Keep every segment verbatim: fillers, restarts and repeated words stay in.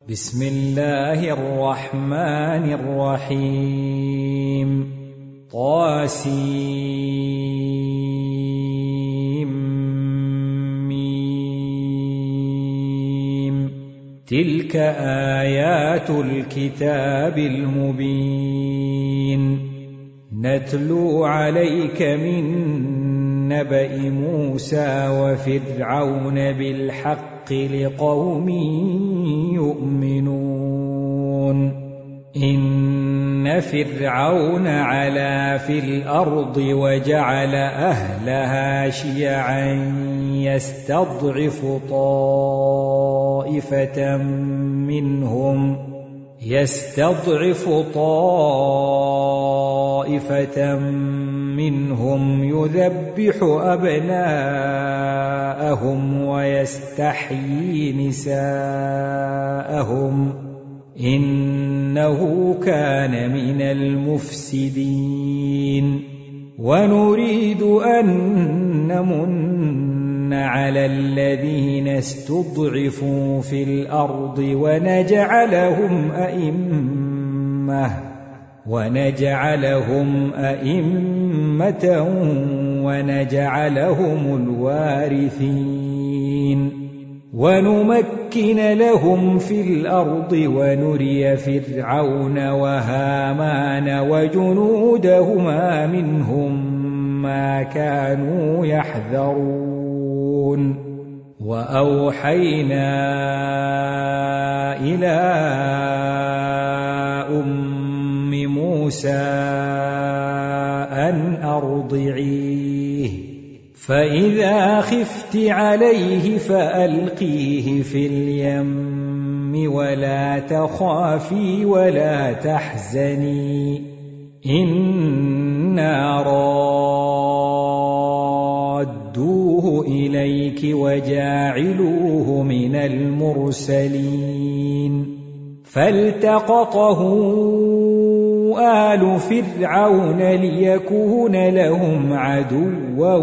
بسم الله الرحمن الرحيم طاسيم تلك آيات الكتاب المبين نتلو عليك من نبأ موسى وفرعون بالحق لقوم يؤمنون إن فرعون علا في الأرض وجعل أهلها شيعا يستضعف طائفة منهم يستضعف طائفة منهم يذبح أبناءهم ويستحيي نساءهم إنه كان من المفسدين ونريد أن نمن على الذين استضعفوا في الأرض ونجعلهم أئمة ونجعلهم أئمة ونجعلهم الوارثين ونمكن لهم في الأرض ونري فرعون وهامان وجنودهما منهم ما كانوا يحذرون وأوحينا إلى أم موسى أن أرضعيه فإذا خفت عليه فألقيه في اليم ولا تخافي ولا تحزني إنا رادوه إليك وجاعلوه من المرسلين فالتقطه آل فرعون ليكون لهم عدوا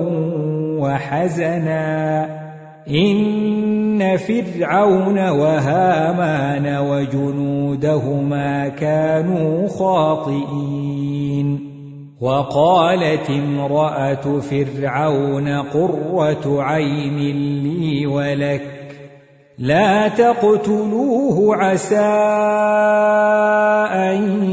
وحزنا إن فرعون وهامان وجنودهما كانوا خاطئين وقالت امرأة فرعون قرة عين لي ولك لا تقتلوه عسى أن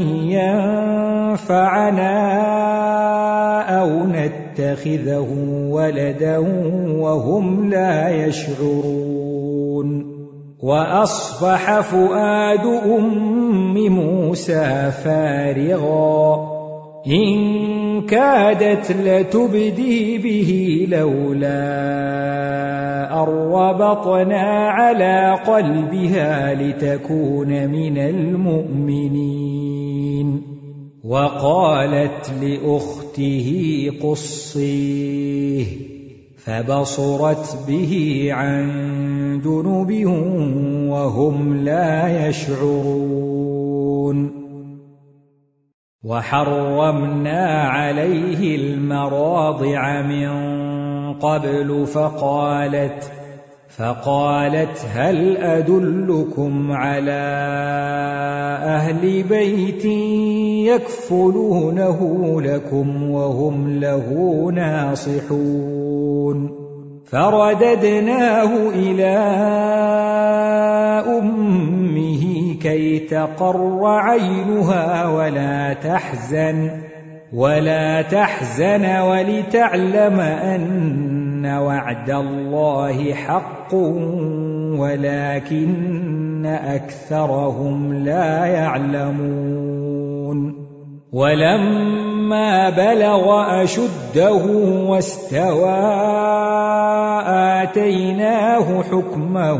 ينفعنا أو نتخذه ولدا وهم لا يشعرون وأصبح فؤاد أم موسى فارغا إن كادت لتبدي به لولا أن ربطنا على قلبها لتكون من المؤمنين وقالت لأخته قصيه فبصرت به عن جنب وهم لا يشعرون وحرمنا عليه المراضع من قبل فقالت فقالت هل أدلكم على أهل بيت يكفلونه لكم وهم له ناصحون فرددناه إلى أمه كي تقر عينها ولا تحزن ولا تحزن ولتعلم أن وعد الله حق ولكن أكثرهم لا يعلمون ولما بلغ أشده واستوى آتيناه حكما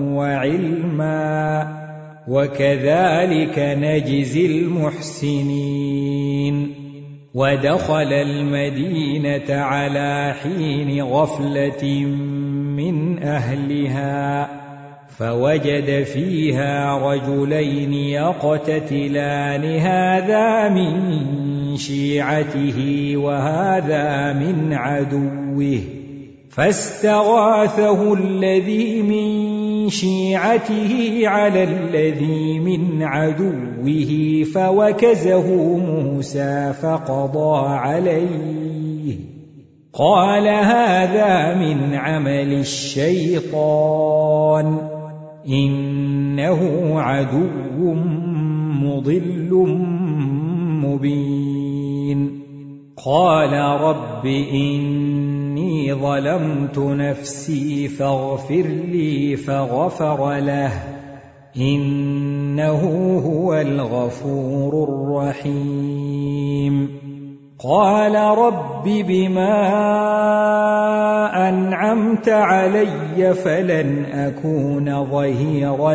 وعلما وكذلك نجزي المحسنين ودخل المدينة على حين غفلة من أهلها فوجد فيها رجلين يقتتلان هذا من شيعته وهذا من عدوه فاستغاثه الذي من شيعته على الذي من عدوه فوكزه موسى فقضى عليه قال هذا من عمل الشيطان إنه عدو مضل مبين قال رب إني ظلمت نفسي فاغفر لي فغفر له إنه هو الغفور الرحيم قال رب بما أنعمت علي فلن أكون ظهيرا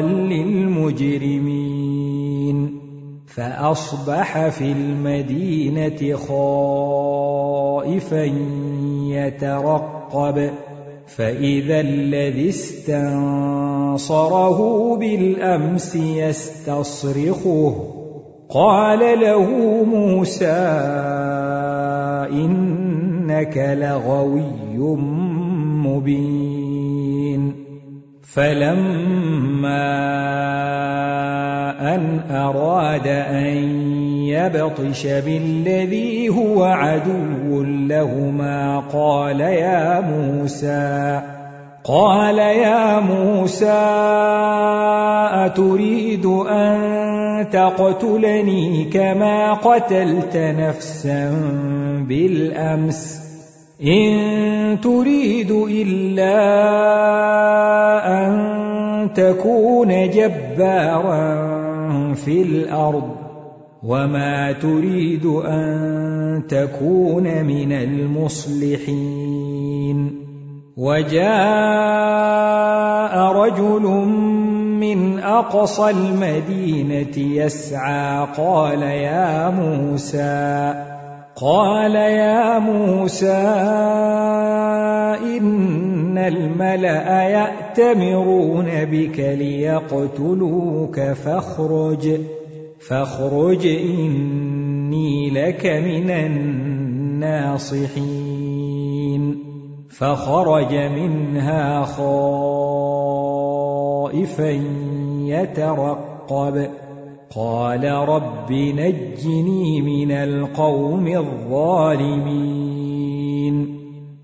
للمجرمين فأصبح في المدينة خائفا يترقب فإذا الذي استنصره بالأمس يستصرخه قال له موسى إنك لغوي مبين فلما أن أراد أن يبطش بالذي هو عدو لهما قال يا موسى قال يا موسى أتريد أن تقتلني كما قتلت نفسا بالأمس إن تريد إلا أن تكون جبارا في الأرض وما تريد أن تكون من المصلحين وجاء رجل من أقصى المدينة يسعى قال يا موسى قال يا موسى إن الملأ يأتمرون بك ليقتلوك فاخرج فاخرج إني لك من الناصحين فخرج منها خائفا يترقب قال رب نجني من القوم الظالمين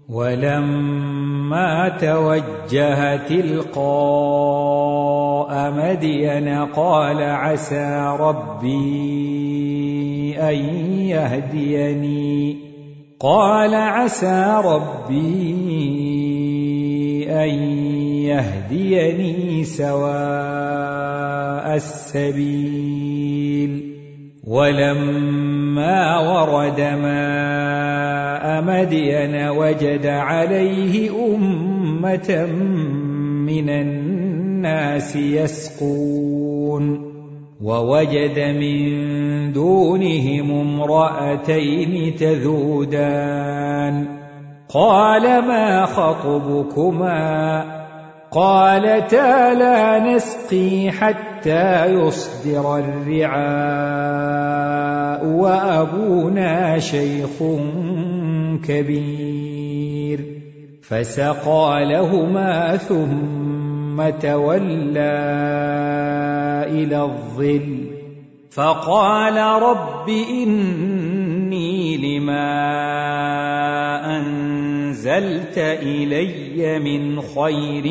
ولما توجه تلقاء مدين قال عسى ربي أن يهديني قال عسى ربي أن يهديني سواء السبيل ولما ورد ماء مدين وجد عليه أمة من الناس يسقون ووجد من دونهم امرأتين تذودان قال ما خطبكما قالتا لا نسقي حتى يصدر الرعاء وأبونا شيخ كبير فسقى لهما ثم تولى إلى الظل فقال رب إني لما أنزلت إلي من خير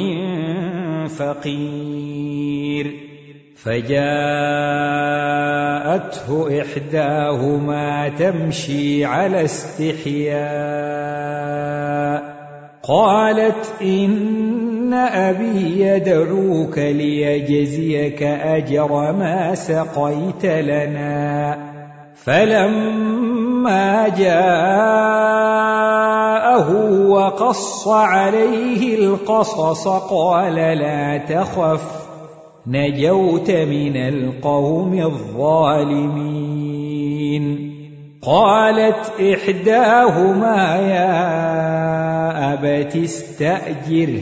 فقير فجاءته إحداهما تمشي على استحياء قالت إن أبي يدعوك ليجزيك أجر ما سقيت لنا فلما جاءه وقص عليه القصص قال لا تخف نجوت من القوم الظالمين قالت إحداهما يا أبت استأجره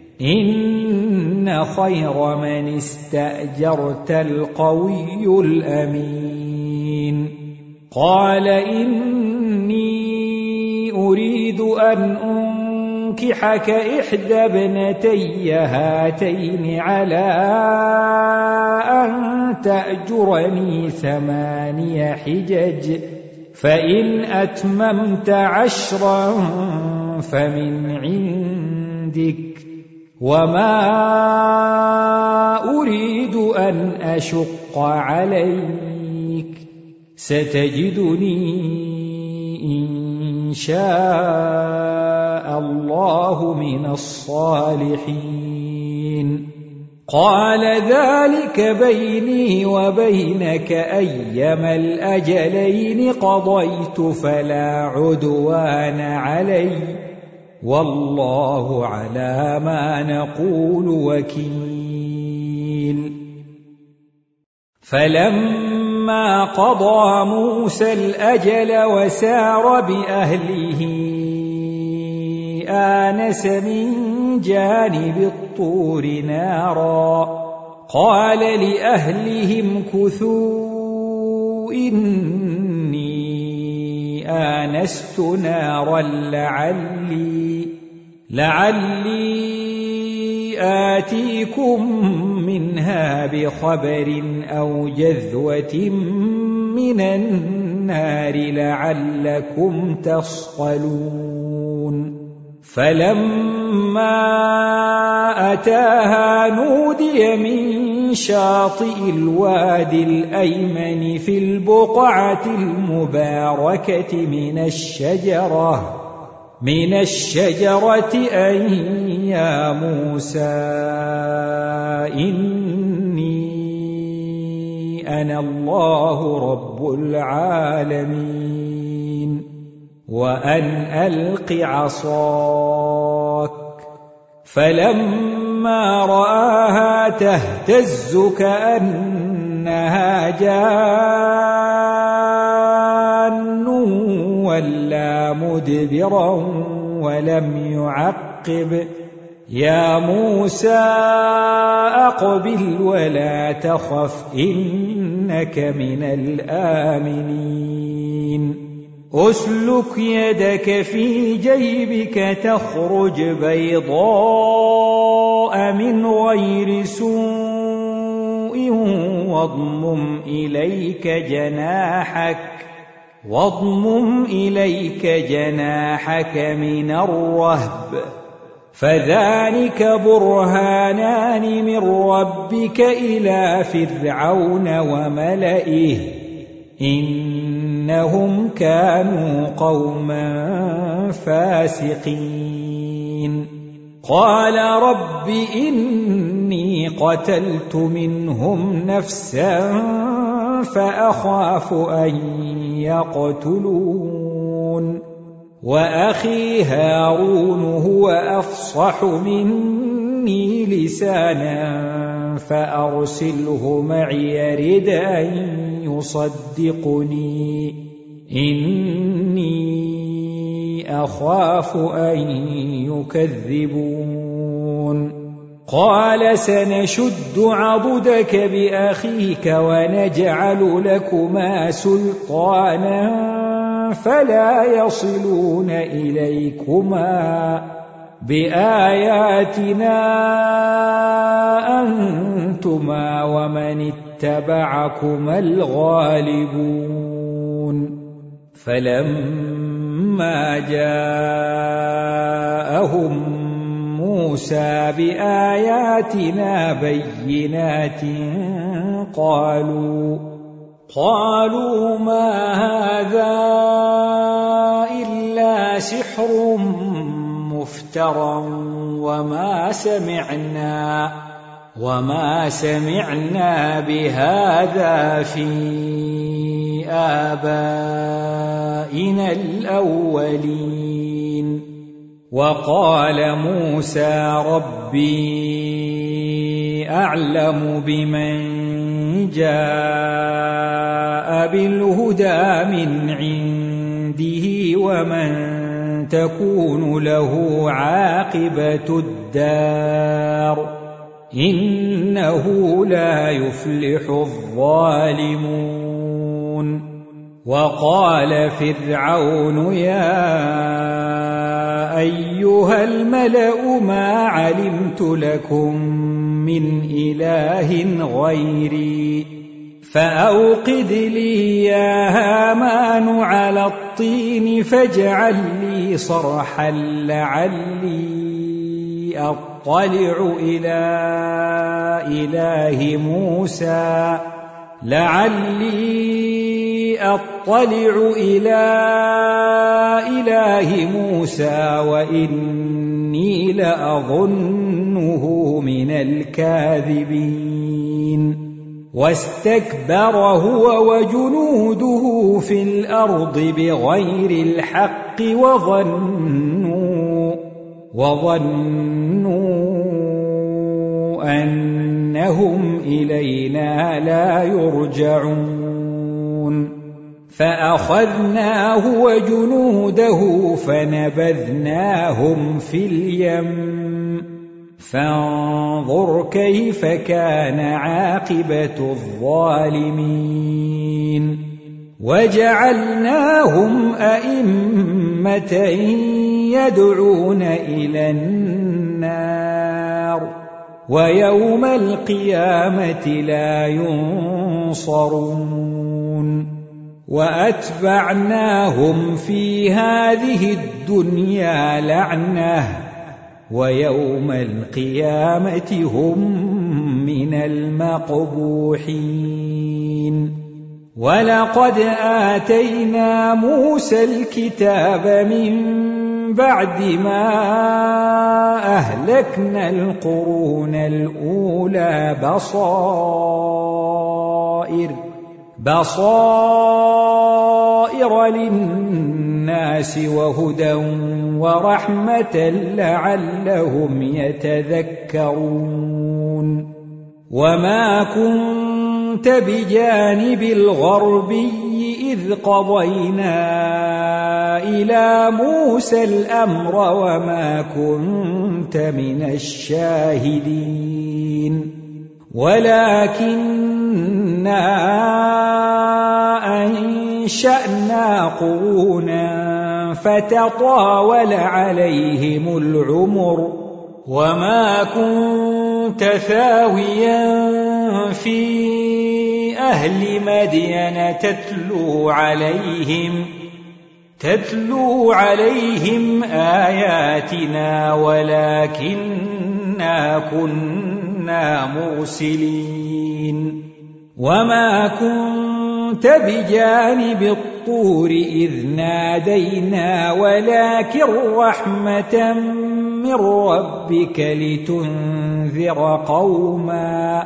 إن خير من استأجرت القوي الأمين قال إني أريد أن أنكحك إحدى ابنتي هاتين على أن تأجرني ثماني حجج فإن أتممت عشرا فمن عندك وما أريد أن أشق عليك ستجدني إن شاء الله من الصالحين قال ذلك بيني وبينك أيما الأجلين قضيت فلا عدوان علي والله على ما نقول وكيل فلما قضى موسى الأجل وسار بأهله آنس من جانب الطور نارا قال لأهلهم كثوا إني آنست نارا لعلي لعلي آتيكم منها بخبر أو جذوة من النار لعلكم تصطلون فلما أتاها نودي من شاطئ الوادي الأيمن في البقعة المباركة من الشجرة من الشجرة أن يا موسى إني أنا الله رب العالمين وأن ألق عصاك فلما رآها تهتز كأنها جان ولا مدبرا ولم يعقب يا موسى أقبل ولا تخف إنك من الآمنين أسلك يدك في جيبك تخرج بيضاء من غير سوء واضمم إليك جناحك واضمم إليك جناحك من الرهب فذلك برهانان من ربك إلى فرعون وملئه إنهم كانوا قوما فاسقين قال رب إني قتلت منهم نفسا فأخاف أن يقتلون وأخي هارون هو أفصح مني لسانا فأرسله معي يرد أن يصدقني إني أخاف أن يكذبون قال سنشد عضدك بأخيك ونجعل لكما سلطانا فلا يصلون إليكما بآياتنا أنتما ومن اتبعكما الغالبون فلما جاءهم موسى بآياتنا بينات قالوا قالوا ما هذا إلا سحر مفترى وما سمعنا وما سمعنا بهذا في آبائنا الأولين وقال موسى ربي أعلم بمن جاء بالهدى من عنده ومن تكون له عاقبة الدار إنه لا يفلح الظالمون وقال فرعون يا أيها الملأ ما علمت لكم من إله غيري فأوقد لي يا هامان على الطين فاجعل لي صرحا لعلي أطلع إلى إله موسى لعلي أطلع إلى إله موسى وإني لأظنه من الكاذبين واستكبر هو وجنوده في الأرض بغير الحق وظنوا وظنوا أنهم إلينا لا يرجعون فأخذناه وجنوده فنبذناهم في اليم فانظر كيف كان عاقبة الظالمين وجعلناهم أئمة يدعون إلى النار ويوم القيامة لا ينصرون وأتبعناهم في هذه الدنيا لعنة ويوم القيامة هم من المقبوحين ولقد آتينا موسى الكتاب من بعد ما أهلكنا القرون الأولى بصائر بصائر للناس وهدى ورحمة لعلهم يتذكرون وما كنت بجانب الغربي إذ قضينا إلى موسى الأمر وما كنت من الشاهدين ولكننا أنشأنا قرونا فتطاول عليهم العمر وما كنت ثاويا في أهل مدين تتلو عليهم تتلو عليهم آياتنا ولكننا كنا مرسلين وما كنت بجانب الطور إذ نادينا ولكن رحمة من ربك لتنذر قوما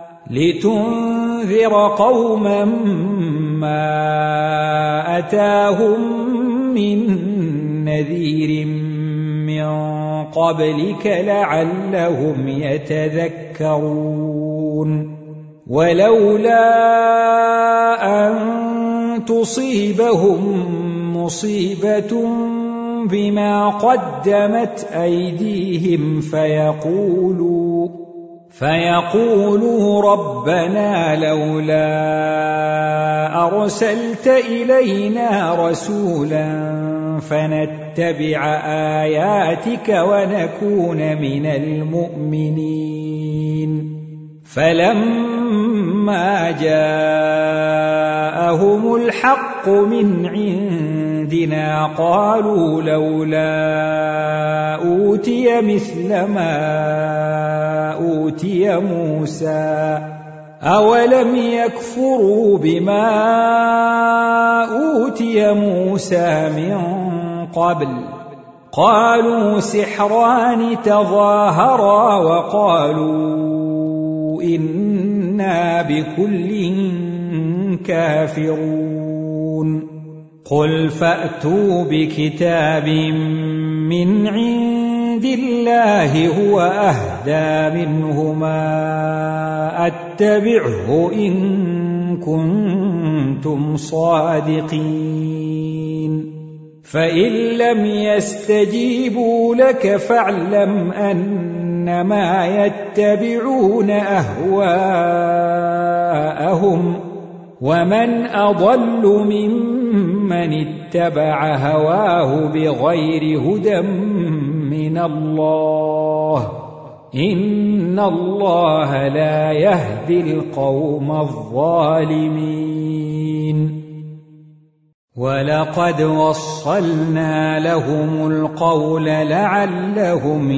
لتنذر قوما ما أتاهم من نذير من قبلك لعلهم يتذكرون ولولا أن تصيبهم مصيبة بما قدمت أيديهم فيقولوا فيقولوا ربنا لولا أرسلت إلينا رسولا فنتبع آياتك ونكون من المؤمنين فلما جاءهم الحق من عندنا قالوا لولا أوتي مثل ما أوتي موسى أولم يكفروا بما أوتي موسى من قبل قالوا سحران تظاهرا وقالوا إنا بكل كافرون قل فأتوا بكتاب من عند الله هو أهدى منهما أتبعه إن كنتم صادقين فإن لم يستجيبوا لك فاعلم أنما يتبعون أهواءهم ومن أضل ممن اتبع هواه بغير هدى من الله إن الله لا يهدي القوم الظالمين ولقد وصلنا لهم القول لعلهم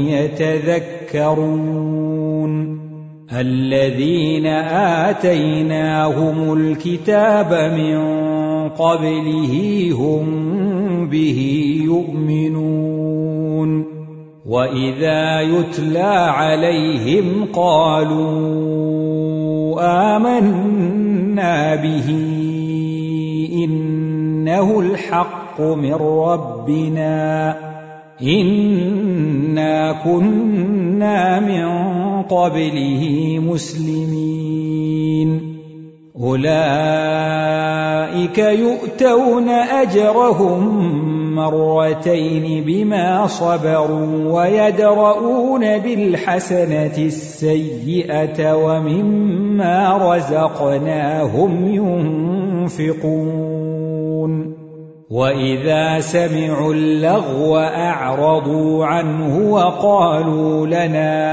يتذكرون الذين آتيناهم الكتاب من قبله هم به يؤمنون وإذا يتلى عليهم قالوا آمنا به إنه الحق من ربنا إنا كنا من قبله مسلمين أولئك يؤتون أجرهم مرتين بما صبروا ويدرؤون بالحسنة السيئة ومما رزقناهم ينفقون وإذا سمعوا اللغو أعرضوا عنه وقالوا لنا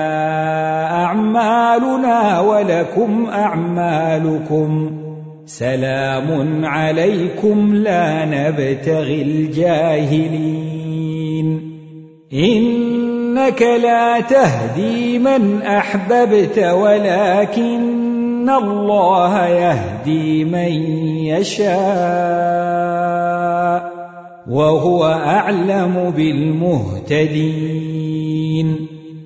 أعمالنا ولكم أعمالكم سلام عليكم لا نبتغي الجاهلين إنك لا تهدي من أحببت ولكن الله يهدي من يشاء وهو أعلم بالمهتدين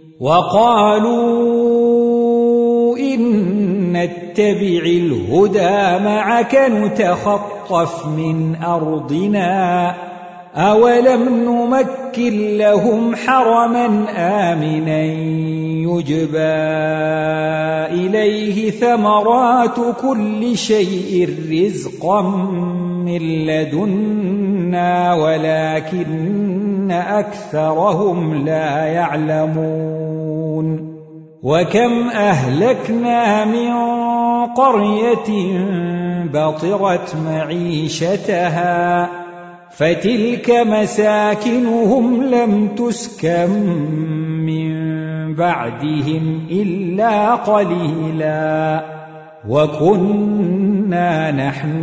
وقالوا إن نتبع الهدى معك نتخطف من أرضنا أولم نمكن لهم حرما آمنا يجبى إليه ثمرات كل شيء رزقا من لدنا ولكن أكثرهم لا يعلمون وكم أهلكنا من قرية بطرت معيشتها فتلك مساكنهم لم تسكن من بعدهم إلا قليلا وكنا نحن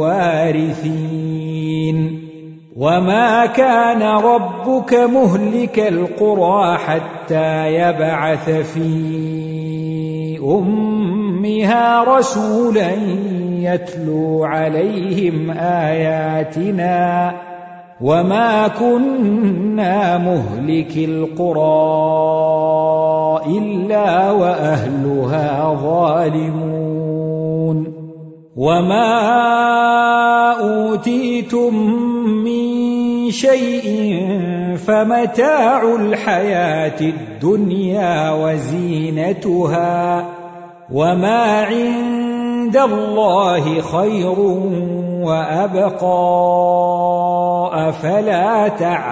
الوارثين وما كان ربك مهلك القرى حتى يبعث في أمها رسولا يتلو عليهم آياتنا وما كنا مهلك القرى إلا وأهلها ظالمون وما أوتيتم من شيء فمتاع الحياة الدنيا وزينتها وما عند الله خير وأبقى أفلا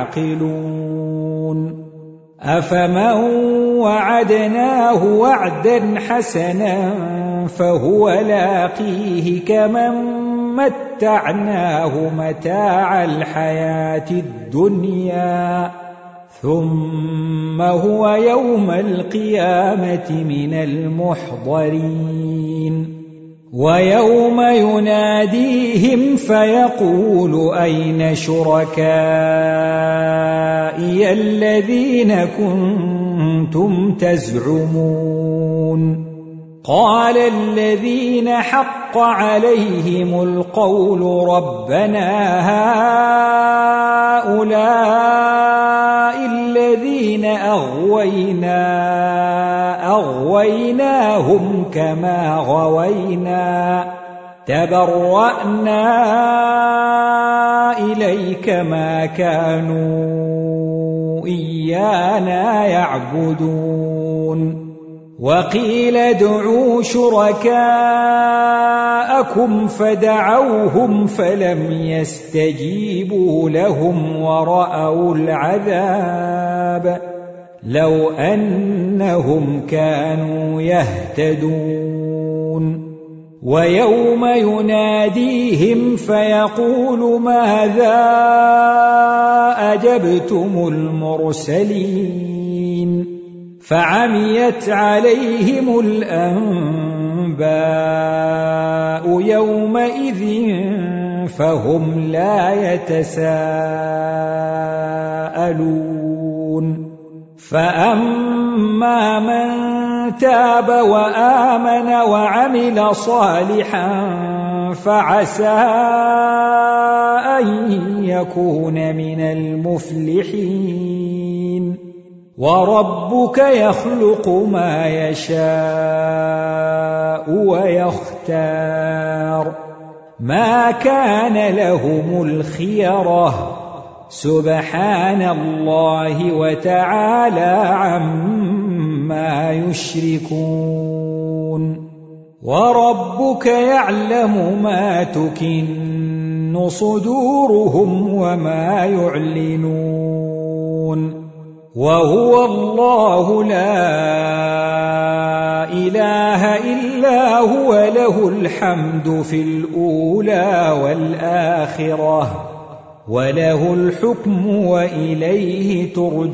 تعقلون أفمن وعدناه وعدا حسنا فهو لاقيه كمن متعناه متاع الحياة الدنيا ثم هو يوم القيامة من المحضرين ويوم يناديهم فيقول أين شركائي الذين كنتم تزعمون قال الذين حق عليهم القول ربنا هؤلاء الذين أغوينا أغويناهم كما غوينا تبرأنا إليك ما كانوا إيانا يعبدون وقيل ادعوا شركاءكم فدعوهم فلم يستجيبوا لهم ورأوا العذاب لو أنهم كانوا يهتدون ويوم يناديهم فيقول ماذا أجبتم المرسلين فعميت عليهم الأنباء يومئذ فهم لا يتساءلون فأما من تاب وآمن وعمل صالحا فعسى أن يكون من المفلحين وربك يخلق ما يشاء ويختار ما كان لهم الخيرة سبحان الله وتعالى عما يشركون وربك يعلم ما تكن صدورهم وما يعلنون وهو الله لا إله إلا هو له الحمد في الأولى والآخرة وله الحكم وإليه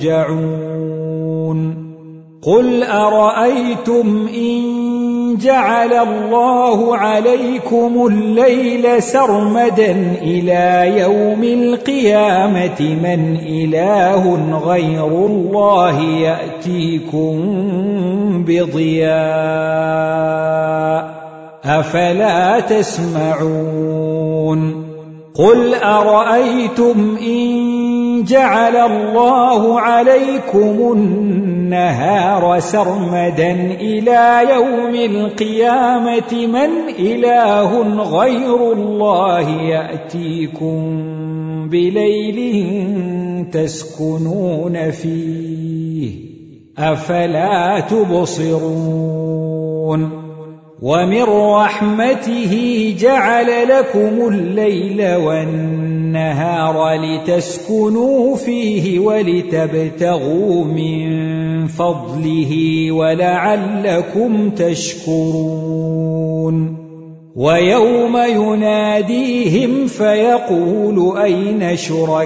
ترجعون قل أرأيتم إن جعل الله عليكم الليل سرمدا إلى يوم القيامة من إله غير الله يأتيكم بضياء أفلا تسمعون قل أرأيتم إن جعل الله عليكم النهار سرمدا إلى يوم القيامة من إله غير الله يأتيكم بليل تسكنون فيه أفلا تبصرون ومن رحمته جعل لكم الليل والنهار لتسكنوا فيه ولتبتغوا من فضله ولعلكم تشكرون ويوم يناديهم فيقول أين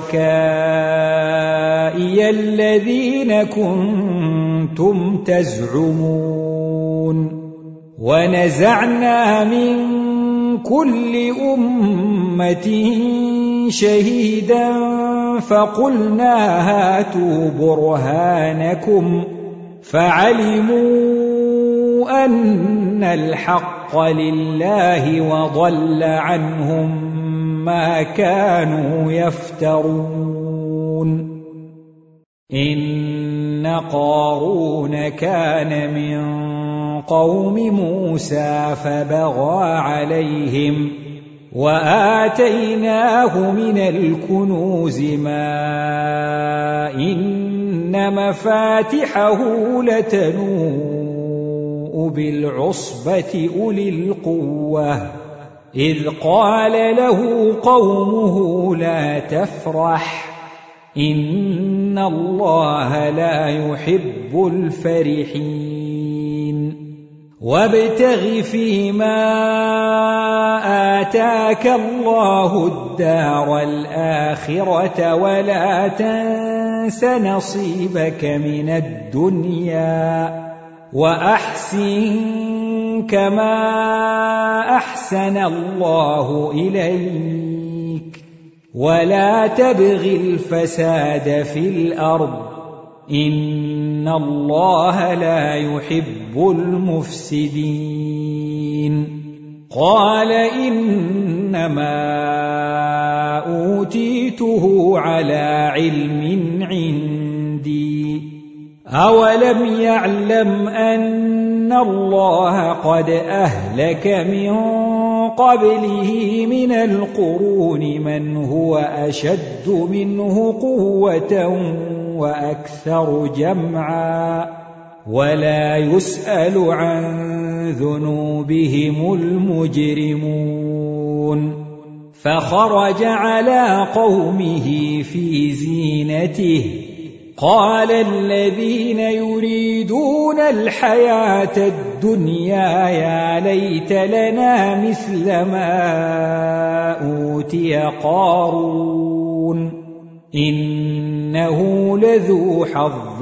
شركائي الذين كنتم تزعمون ونزعنا من كل أمة شهيدا فقلنا هاتوا برهانكم فعلموا أن الحق لله وضل عنهم ما كانوا يفترون إن قارون كان من قوم موسى فبغى عليهم وآتيناه من الكنوز ما إن مفاتحه لتنوء بالعصبة أولي القوة إذ قال له قومه لا تفرح إن الله لا يحب الفرحين وابتغ فيما آتاك الله الدار الآخرة ولا تنس نصيبك من الدنيا وأحسن كما أحسن الله إليك ولا تبغ الفساد في الأرض إن الله لا يحب المفسدين قال إنما أوتيته على علم عندي أولم يعلم أن الله قد أهلك من قبله من القرون من هو أشد منه قوة وأكثر جمعا ولا يسأل عن ذنوبهم المجرمون فخرج على قومه في زينته قال الذين يريدون الحياة الدنيا يا ليت لنا مثل ما أوتي قارون إنه لذو حظ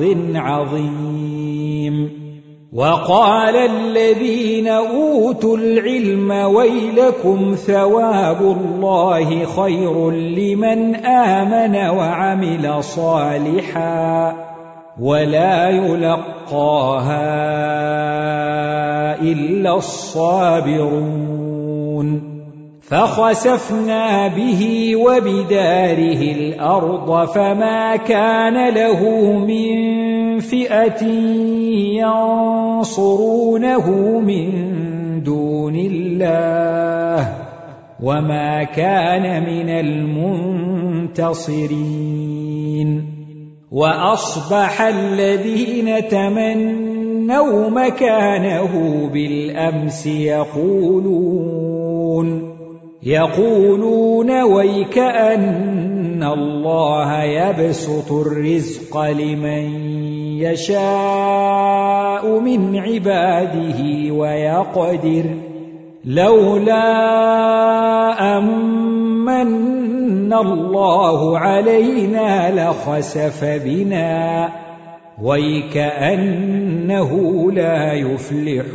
عظيم. وقال الذين أوتوا العلم ويلكم ثواب الله خير لمن آمن وعمل صالحا ولا يلقاها إلا الصابرون. فخسفنا به وبداره الأرض فما كان له من فئة ينصرونه من دون الله وما كان من المنتصرين. وأصبح الذين تمنوا مكانه بالأمس يقولون يقولون ويكأن الله يبسط الرزق لمن يشاء من عباده ويقدر لولا أمن الله علينا لخسف بنا ويكأنه لا يفلح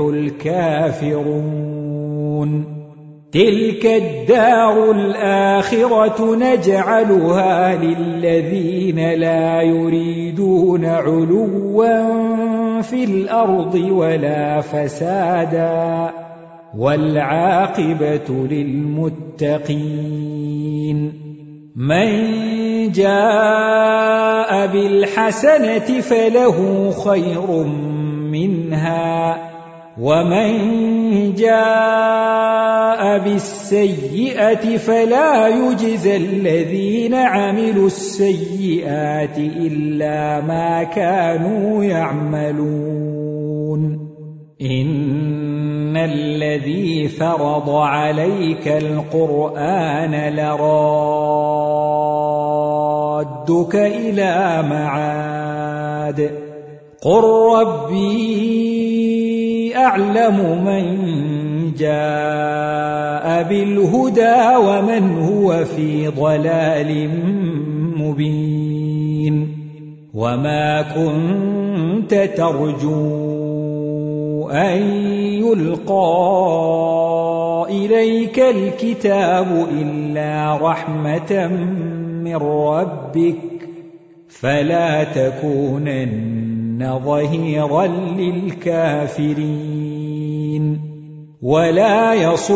الكافرون. تلك الدار الآخرة نجعلها للذين لا يريدون علوا في الأرض ولا فسادا والعاقبة للمتقين. من جاء بالحسنة فله خير منها ومن جاء بالسيئة فلا يجزى الذين عملوا السيئات إلا ما كانوا يعملون. إن الذي فرض عليك القرآن لرادك إلى معاد قل ربي أعلم من جاء بالهدى ومن هو في ضلال مبين. وما كنت ترجو أن يلقى إليك الكتاب إلا رحمة من ربك فلا تكونن ظهيرا للكافرين. ولا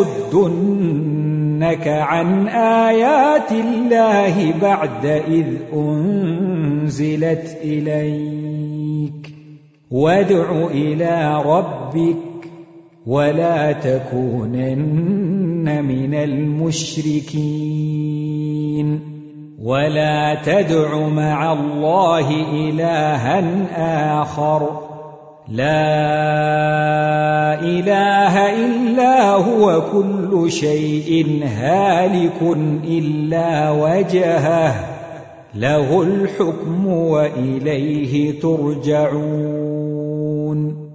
يصدنك عن آيات الله بعد إذ أنزلت إليك وادع إلى ربك ولا تكونن من المشركين. ولا تدع مع الله إلها آخر لا إله إلا هو كل شيء هالك إلا وجهه له الحكم وإليه ترجعون.